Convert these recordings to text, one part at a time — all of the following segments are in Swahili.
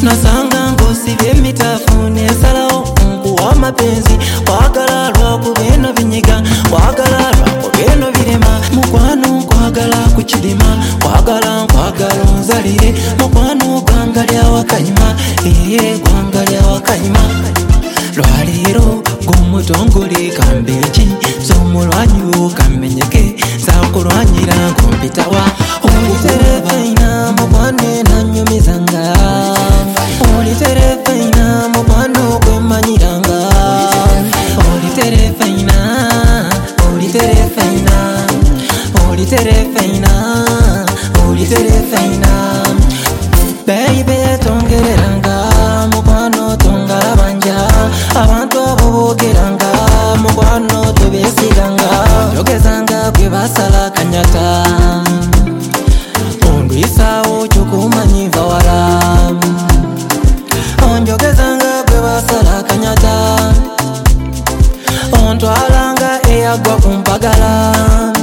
Nasanga ngosi vyemitafu nesalawo nkuwa mapenzi kwagala lwako beno binyiga kwagala lwako beno birema mukwano nkwagala kukirima kwagala nzalire mukwano gwangalya wakanyima gwangalya wakanyima lwaliro gumutongole kambeki zomulwanyi kamenyeke zakulwanyira ngompitawa oliterefeina mukwane nanyumizanga oliterefeina mukwano kwemanyiranga oliterefeina oliterefeina oliterefeina oliterefeina baby tongereranga mukwano tongalabanja abantu abo bogeranga mukwano tobesiganga yogezanga kwe basala kanyata ondwisawo ky'okumanyiva wala onjogezanga kwe basala kanyata ontwalanga eyagwa kumpagala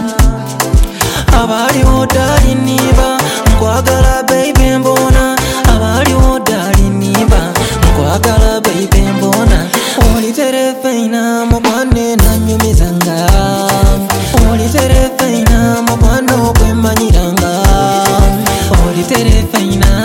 abaliwo ddali niba nkwagala baby mbona abaliwo ddali niba nkwagala baby mbona oliterefeina mukwane nanyumizanga oliterefeina mukwano kwemanyiranga oliterefeina